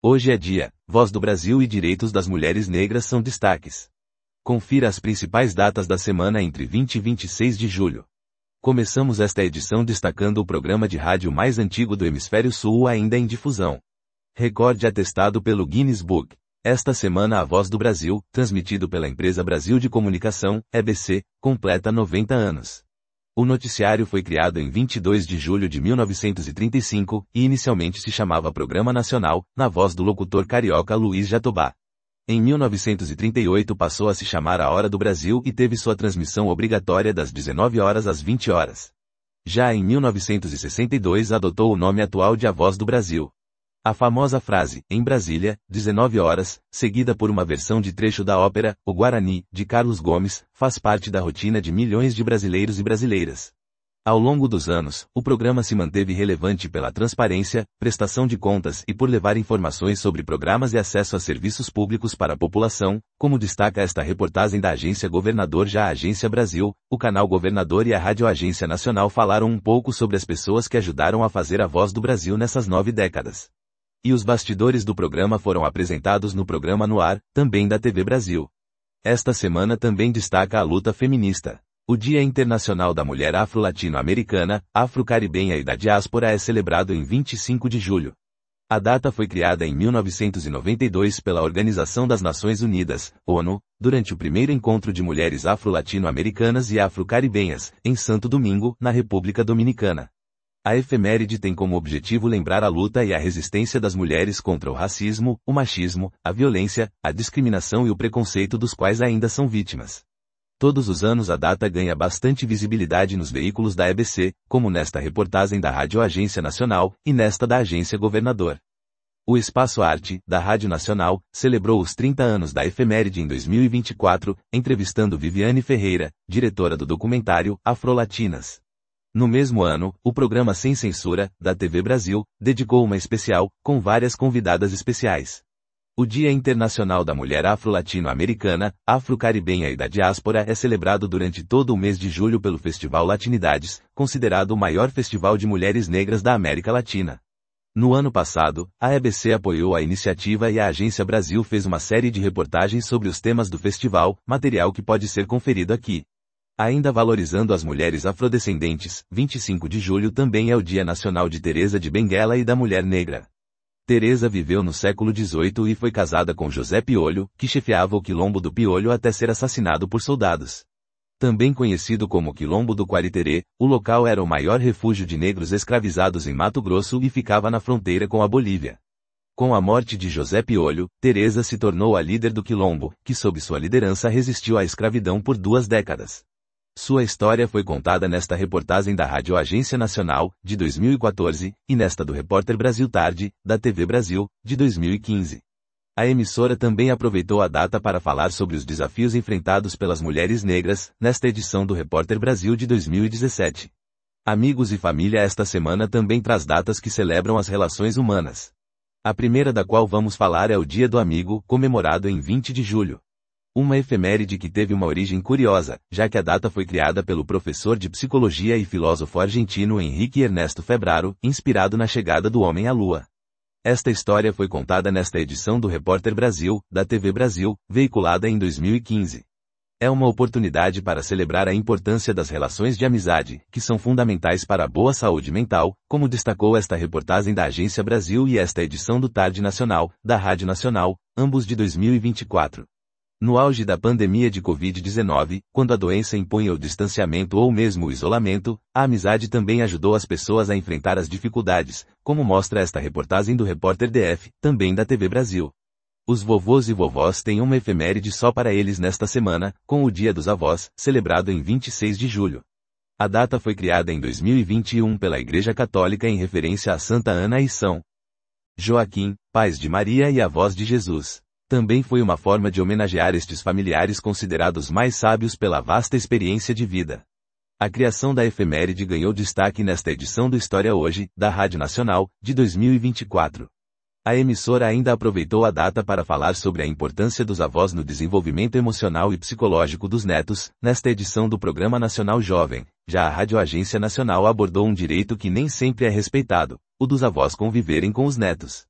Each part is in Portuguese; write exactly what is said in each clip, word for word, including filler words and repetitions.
Hoje é dia, Voz do Brasil e direitos das mulheres negras são destaques. Confira as principais datas da semana entre vinte e vinte e seis de julho. Começamos esta edição destacando o programa de rádio mais antigo do Hemisfério Sul ainda em difusão. Recorde atestado pelo Guinness Book. Esta semana a Voz do Brasil, transmitido pela empresa Brasil de Comunicação, E B C, completa noventa anos. O noticiário foi criado em vinte e dois de julho de mil novecentos e trinta e cinco e inicialmente se chamava Programa Nacional, na voz do locutor carioca Luiz Jatobá. Em mil novecentos e trinta e oito passou a se chamar A Hora do Brasil e teve sua transmissão obrigatória das dezenove horas às vinte horas. Já em mil novecentos e sessenta e dois adotou o nome atual de A Voz do Brasil. A famosa frase, em Brasília, dezenove horas, seguida por uma versão de trecho da ópera, O Guarani, de Carlos Gomes, faz parte da rotina de milhões de brasileiros e brasileiras. Ao longo dos anos, o programa se manteve relevante pela transparência, prestação de contas e por levar informações sobre programas e acesso a serviços públicos para a população, como destaca esta reportagem da Agência Governador. Já a Agência Brasil, o canal Governador e a Rádio Agência Nacional falaram um pouco sobre as pessoas que ajudaram a fazer a Voz do Brasil nessas nove décadas. E os bastidores do programa foram apresentados no programa No Ar, também da T V Brasil. Esta semana também destaca a luta feminista. O Dia Internacional da Mulher Afro-Latino-Americana, Afro-Caribenha e da Diáspora é celebrado em vinte e cinco de julho. A data foi criada em mil novecentos e noventa e dois pela Organização das Nações Unidas, ONU, durante o primeiro encontro de mulheres afro-latino-americanas e afro-caribenhas, em Santo Domingo, na República Dominicana. A efeméride tem como objetivo lembrar a luta e a resistência das mulheres contra o racismo, o machismo, a violência, a discriminação e o preconceito dos quais ainda são vítimas. Todos os anos a data ganha bastante visibilidade nos veículos da E B C, como nesta reportagem da Rádio Agência Nacional, e nesta da Agência Governador. O Espaço Arte, da Rádio Nacional, celebrou os trinta anos da efeméride em dois mil e vinte e quatro, entrevistando Viviane Ferreira, diretora do documentário Afrolatinas. No mesmo ano, o programa Sem Censura, da T V Brasil, dedicou uma especial, com várias convidadas especiais. O Dia Internacional da Mulher Afro-Latino-Americana, Afro-Caribenha e da Diáspora é celebrado durante todo o mês de julho pelo Festival Latinidades, considerado o maior festival de mulheres negras da América Latina. No ano passado, a E B C apoiou a iniciativa e a Agência Brasil fez uma série de reportagens sobre os temas do festival, material que pode ser conferido aqui. Ainda valorizando as mulheres afrodescendentes, vinte e cinco de julho também é o Dia Nacional de Teresa de Benguela e da Mulher Negra. Teresa viveu no século dezoito e foi casada com José Piolho, que chefiava o Quilombo do Piolho até ser assassinado por soldados. Também conhecido como Quilombo do Quariterê, o local era o maior refúgio de negros escravizados em Mato Grosso e ficava na fronteira com a Bolívia. Com a morte de José Piolho, Teresa se tornou a líder do Quilombo, que sob sua liderança resistiu à escravidão por duas décadas. Sua história foi contada nesta reportagem da Rádio Agência Nacional, de dois mil e quatorze, e nesta do Repórter Brasil Tarde, da T V Brasil, de dois mil e quinze. A emissora também aproveitou a data para falar sobre os desafios enfrentados pelas mulheres negras, nesta edição do Repórter Brasil de dois mil e dezessete. Amigos e família, esta semana também traz datas que celebram as relações humanas. A primeira da qual vamos falar é o Dia do Amigo, comemorado em vinte de julho. Uma efeméride que teve uma origem curiosa, já que a data foi criada pelo professor de psicologia e filósofo argentino Henrique Ernesto Febraro, inspirado na chegada do homem à Lua. Esta história foi contada nesta edição do Repórter Brasil, da T V Brasil, veiculada em dois mil e quinze. É uma oportunidade para celebrar a importância das relações de amizade, que são fundamentais para a boa saúde mental, como destacou esta reportagem da Agência Brasil e esta edição do Tarde Nacional, da Rádio Nacional, ambos de dois mil e vinte e quatro. No auge da pandemia de covid dezenove, quando a doença impunha o distanciamento ou mesmo o isolamento, a amizade também ajudou as pessoas a enfrentar as dificuldades, como mostra esta reportagem do Repórter D F, também da T V Brasil. Os vovôs e vovós têm uma efeméride só para eles nesta semana, com o Dia dos Avós, celebrado em vinte e seis de julho. A data foi criada em dois mil e vinte e um pela Igreja Católica em referência a Santa Ana e São Joaquim, pais de Maria e avós de Jesus. Também foi uma forma de homenagear estes familiares considerados mais sábios pela vasta experiência de vida. A criação da efeméride ganhou destaque nesta edição do História Hoje, da Rádio Nacional, de dois mil e vinte e quatro. A emissora ainda aproveitou a data para falar sobre a importância dos avós no desenvolvimento emocional e psicológico dos netos, nesta edição do Programa Nacional Jovem. Já a Rádio Agência Nacional abordou um direito que nem sempre é respeitado, o dos avós conviverem com os netos.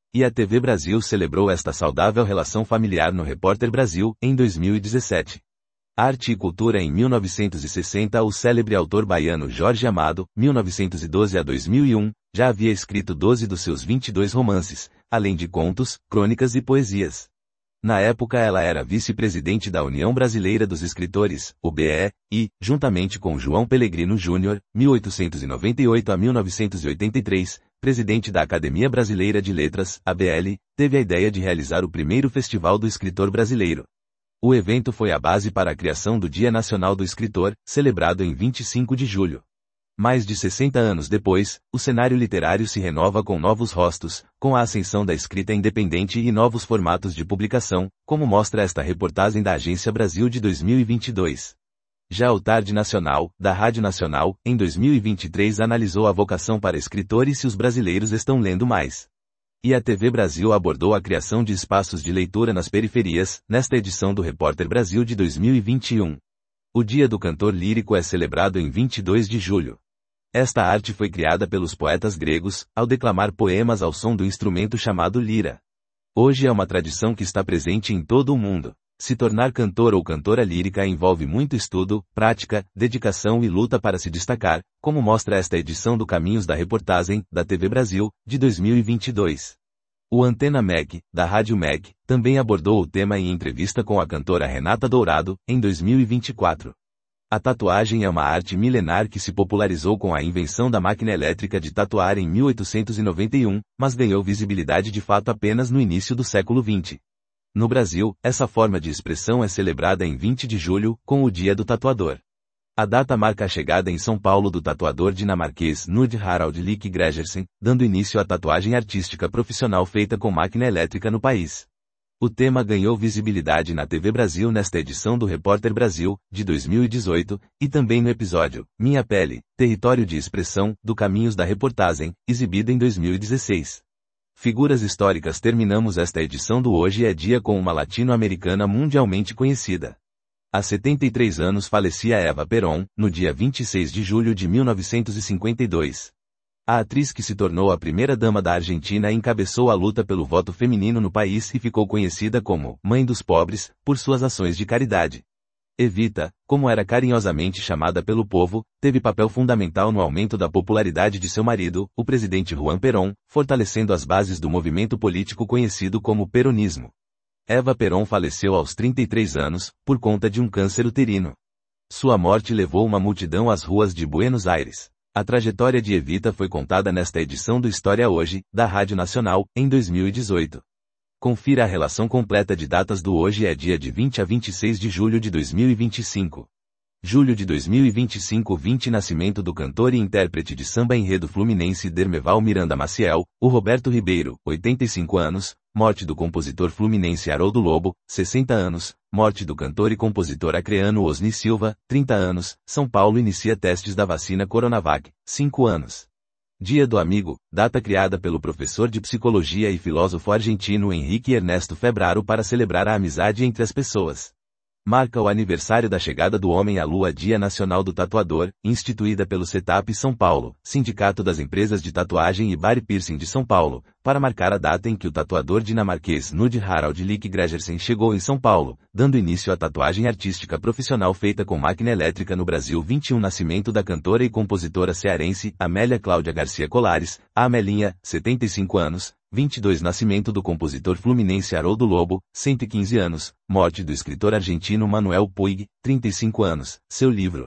E a T V Brasil celebrou esta saudável relação familiar no Repórter Brasil, em dois mil e dezessete. Arte e Cultura. Em mil novecentos e sessenta, o célebre autor baiano Jorge Amado, mil novecentos e doze a dois mil e um, já havia escrito doze dos seus vinte e dois romances, além de contos, crônicas e poesias. Na época ela era vice-presidente da União Brasileira dos Escritores, U B E, e, juntamente com João Pellegrino Júnior, mil oitocentos e noventa e oito a mil novecentos e oitenta e três, presidente da Academia Brasileira de Letras, A B L, teve a ideia de realizar o primeiro Festival do Escritor Brasileiro. O evento foi a base para a criação do Dia Nacional do Escritor, celebrado em vinte e cinco de julho. Mais de sessenta anos depois, o cenário literário se renova com novos rostos, com a ascensão da escrita independente e novos formatos de publicação, como mostra esta reportagem da Agência Brasil de dois mil e vinte e dois. Já o Tarde Nacional, da Rádio Nacional, em dois mil e vinte e três analisou a vocação para escritor e se os brasileiros estão lendo mais. E a T V Brasil abordou a criação de espaços de leitura nas periferias, nesta edição do Repórter Brasil de dois mil e vinte e um. O Dia do Cantor Lírico é celebrado em vinte e dois de julho. Esta arte foi criada pelos poetas gregos, ao declamar poemas ao som do instrumento chamado lira. Hoje é uma tradição que está presente em todo o mundo. Se tornar cantor ou cantora lírica envolve muito estudo, prática, dedicação e luta para se destacar, como mostra esta edição do Caminhos da Reportagem, da T V Brasil, de dois mil e vinte e dois. O Antena M E C, da Rádio M E C, também abordou o tema em entrevista com a cantora Renata Dourado, em dois mil e vinte e quatro. A tatuagem é uma arte milenar que se popularizou com a invenção da máquina elétrica de tatuar em mil oitocentos e noventa e um, mas ganhou visibilidade de fato apenas no início do século vinte. No Brasil, essa forma de expressão é celebrada em vinte de julho, com o Dia do Tatuador. A data marca a chegada em São Paulo do tatuador dinamarquês Knud Harald Lykke Gregersen, dando início à tatuagem artística profissional feita com máquina elétrica no país. O tema ganhou visibilidade na T V Brasil nesta edição do Repórter Brasil, de dois mil e dezoito, e também no episódio Minha Pele, Território de Expressão, do Caminhos da Reportagem, exibido em dois mil e dezesseis. Figuras históricas. Terminamos esta edição do Hoje é Dia com uma latino-americana mundialmente conhecida. Há setenta e três anos falecia Eva Perón, no dia vinte e seis de julho de mil novecentos e cinquenta e dois. A atriz que se tornou a primeira dama da Argentina encabeçou a luta pelo voto feminino no país e ficou conhecida como Mãe dos Pobres, por suas ações de caridade. Evita, como era carinhosamente chamada pelo povo, teve papel fundamental no aumento da popularidade de seu marido, o presidente Juan Perón, fortalecendo as bases do movimento político conhecido como peronismo. Eva Perón faleceu aos trinta e três anos, por conta de um câncer uterino. Sua morte levou uma multidão às ruas de Buenos Aires. A trajetória de Evita foi contada nesta edição do História Hoje, da Rádio Nacional, em dois mil e dezoito. Confira a relação completa de datas do Hoje é Dia de vinte a vinte e seis de julho de dois mil e vinte e cinco. Julho de dois mil e vinte e cinco vinte Nascimento do cantor e intérprete de samba enredo fluminense Dermeval Miranda Maciel, o Roberto Ribeiro, oitenta e cinco anos, morte do compositor fluminense Haroldo Lobo, sessenta anos, morte do cantor e compositor acreano Osni Silva, trinta anos, São Paulo inicia testes da vacina Coronavac, cinco anos. Dia do Amigo, data criada pelo professor de psicologia e filósofo argentino Henrique Ernesto Febraro para celebrar a amizade entre as pessoas. Marca o aniversário da chegada do homem à Lua. Dia Nacional do Tatuador, instituída pelo CETAP São Paulo, Sindicato das Empresas de Tatuagem e Body Piercing de São Paulo, para marcar a data em que o tatuador dinamarquês Knud Harald Lykke Gregersen chegou em São Paulo, dando início à tatuagem artística profissional feita com máquina elétrica no Brasil. vinte e um Nascimento da cantora e compositora cearense Amélia Cláudia Garcia Colares, a Amelinha, setenta e cinco anos, vinte e dois Nascimento do compositor fluminense Haroldo Lobo, cento e quinze anos, morte do escritor argentino Manuel Puig, trinta e cinco anos, seu livro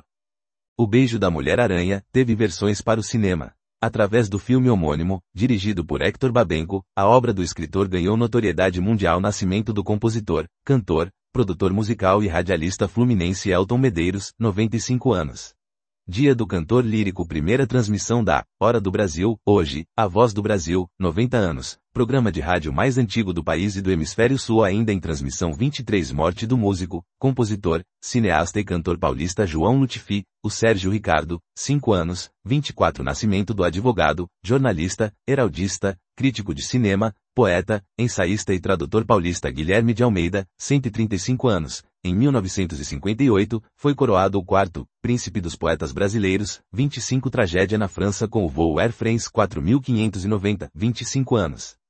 O Beijo da Mulher-Aranha teve versões para o cinema. Através do filme homônimo, dirigido por Hector Babenco, a obra do escritor ganhou notoriedade mundial. Nascimento do compositor, cantor, produtor musical e radialista fluminense Elton Medeiros, noventa e cinco anos. Dia do Cantor Lírico. Primeira transmissão da Hora do Brasil, hoje, A Voz do Brasil, noventa anos, programa de rádio mais antigo do país e do Hemisfério Sul ainda em transmissão. vinte e três Morte do músico, compositor, cineasta e cantor paulista João Lutifi, o Sérgio Ricardo, cinco anos, vinte e quatro Nascimento do advogado, jornalista, heraldista, crítico de cinema, poeta, ensaísta e tradutor paulista Guilherme de Almeida, cento e trinta e cinco anos. Em mil novecentos e cinquenta e oito, foi coroado o quarto Príncipe dos Poetas Brasileiros. vinte e cinco Tragédia na França com o voo Air France quatro mil quinhentos e noventa, vinte e cinco anos.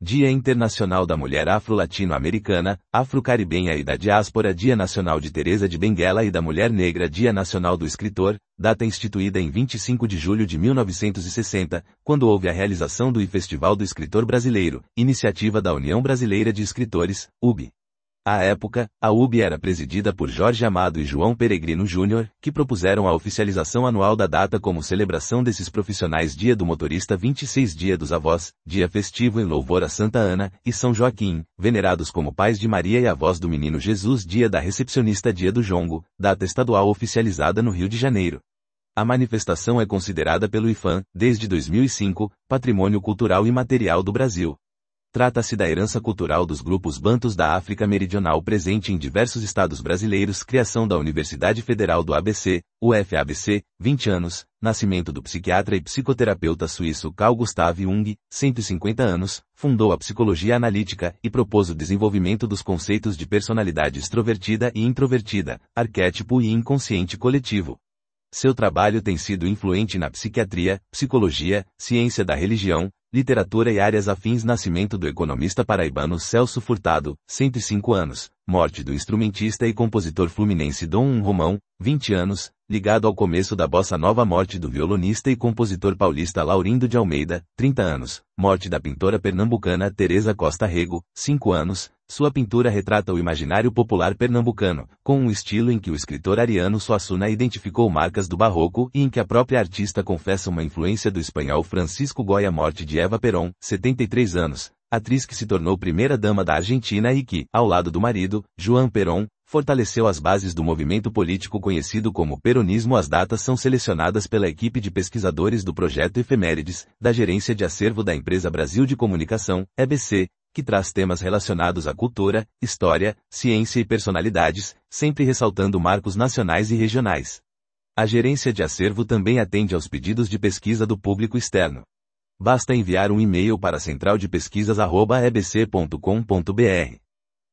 Dia Internacional da Mulher Afro-Latino-Americana, Afro-Caribenha e da Diáspora, Dia Nacional de Teresa de Benguela e da Mulher Negra, Dia Nacional do Escritor, data instituída em vinte e cinco de julho de mil novecentos e sessenta, quando houve a realização do Festival do Escritor Brasileiro, iniciativa da União Brasileira de Escritores, U B. À época, a U B era presidida por Jorge Amado e João Peregrino Júnior, que propuseram a oficialização anual da data como celebração desses profissionais. Dia do Motorista, vinte e seis Dia dos Avós, dia festivo em louvor a Santa Ana e São Joaquim, venerados como pais de Maria e avós do Menino Jesus. Dia da Recepcionista, Dia do Jongo, data estadual oficializada no Rio de Janeiro. A manifestação é considerada pelo I F A M, desde dois mil e cinco, Patrimônio Cultural Imaterial do Brasil. Trata-se da herança cultural dos grupos bantus da África Meridional presente em diversos estados brasileiros. Criação da Universidade Federal do A B C, U F A B C, vinte anos, nascimento do psiquiatra e psicoterapeuta suíço Carl Gustav Jung, cento e cinquenta anos, fundou a psicologia analítica e propôs o desenvolvimento dos conceitos de personalidade extrovertida e introvertida, arquétipo e inconsciente coletivo. Seu trabalho tem sido influente na psiquiatria, psicologia, ciência da religião, literatura e áreas afins. Nascimento do economista paraibano Celso Furtado, cento e cinco anos, morte do instrumentista e compositor fluminense Dom Romão, vinte anos, ligado ao começo da bossa nova. Morte do violonista e compositor paulista Laurindo de Almeida, trinta anos, morte da pintora pernambucana Teresa Costa Rego, cinco anos, sua pintura retrata o imaginário popular pernambucano, com um estilo em que o escritor Ariano Suassuna identificou marcas do barroco e em que a própria artista confessa uma influência do espanhol Francisco Goya. Morte de Eva Perón, setenta e três anos, atriz que se tornou primeira-dama da Argentina e que, ao lado do marido, Joan Perón, fortaleceu as bases do movimento político conhecido como peronismo. As datas são selecionadas pela equipe de pesquisadores do Projeto Efemérides, da Gerência de Acervo da Empresa Brasil de Comunicação, E B C, que traz temas relacionados à cultura, história, ciência e personalidades, sempre ressaltando marcos nacionais e regionais. A Gerência de Acervo também atende aos pedidos de pesquisa do público externo. Basta enviar um e-mail para central de pesquisas arroba e b c ponto com ponto b r.